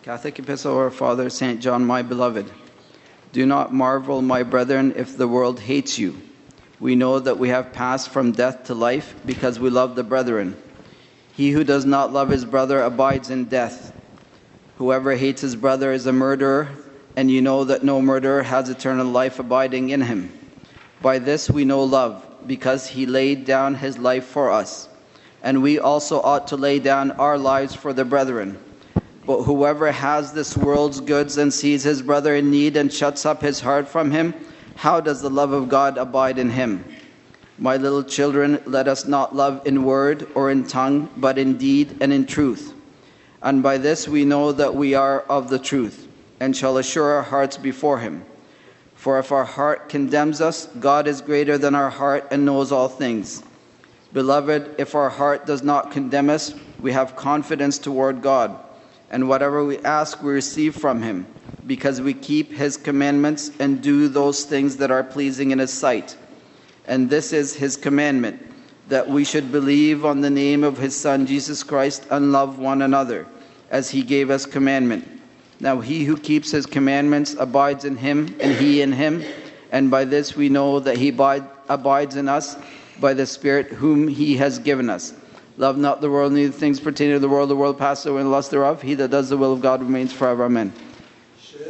Catholic Epistle of our Father, St. John, my beloved. Do not marvel, my brethren, if the world hates you. We know that we have passed from death to life because we love the brethren. He who does not love his brother abides in death. Whoever hates his brother is a murderer, and you know that no murderer has eternal life abiding in him. By this we know love, because he laid down his life for us. And we also ought to lay down our lives for the brethren. But whoever has this world's goods and sees his brother in need and shuts up his heart from him, how does the love of God abide in him? My little children, let us not love in word or in tongue, but in deed and in truth. And by this we know that we are of the truth, and shall assure our hearts before him. For if our heart condemns us, God is greater than our heart and knows all things. Beloved, if our heart does not condemn us, we have confidence toward God. And whatever we ask, we receive from him, because we keep his commandments and do those things that are pleasing in his sight. And this is his commandment, that we should believe on the name of his Son, Jesus Christ, and love one another, as he gave us commandment. Now he who keeps his commandments abides in him, and he in him. And by this we know that he abides in us, by the Spirit whom he has given us. Love not the world, neither things pertaining to the world. The world passes away and the lust thereof. He that does the will of God remains forever. Amen.